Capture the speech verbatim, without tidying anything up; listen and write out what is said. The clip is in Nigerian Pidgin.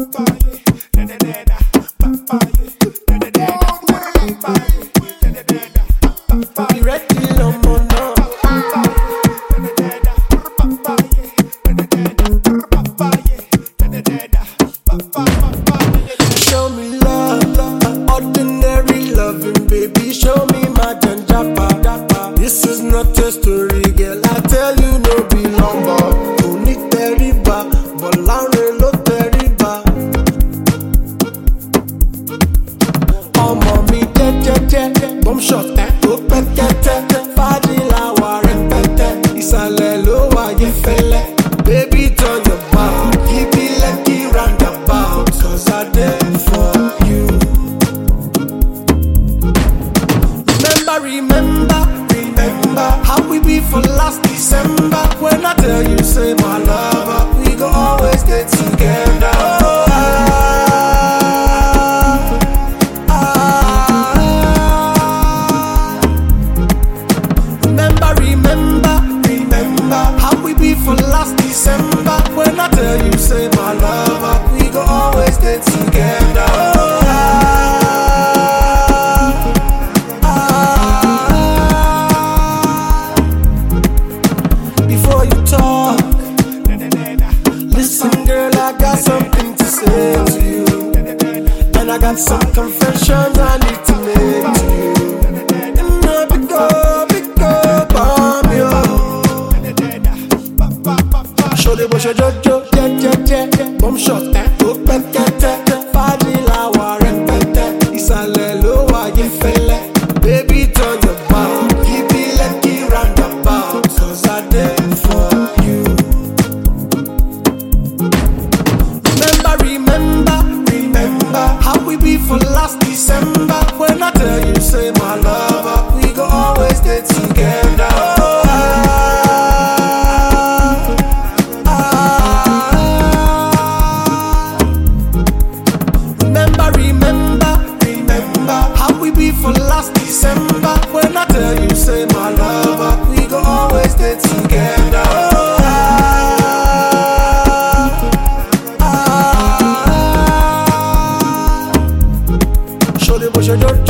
Be ready, no more, no. Show me love, ordinary loving, baby. Show me my janjapa. This is not a story, girl. I tell you, no be lumber. Don't need teriba, but Larry lo teriba. Oh, mommy, je je je, bomb shot, oh pekete, fadila wa repete, isale lo wa ye fele. Baby, turn your back, keep it like the roundabout, cause I did for you. Remember, remember, remember how we be for last December. When I tell you, say my lover, we go always get together. Oh, ah, ah. Remember, remember, remember how we be for last December. When I tell you, say my lover, we go always get together. Oh, before you talk, listen girl, I got something to say to you. And I got some confessions I need to make to you. And no big go, big go, bomb you. Show the bush a jojo, je je je, bomb shot, oh pekete, fadila wa repete, isale lo wa ye fele. Baby turn your back, keep it like the roundabout, cause I did for you. Remember, remember, remember how we be for last December. When I tell you, say my lover, we go always get together. Oh, ah, ah. Remember, remember, remember how we be for last December. When I tell you, say my lover, we go always get together. Oh, ah, ah. Show the bush a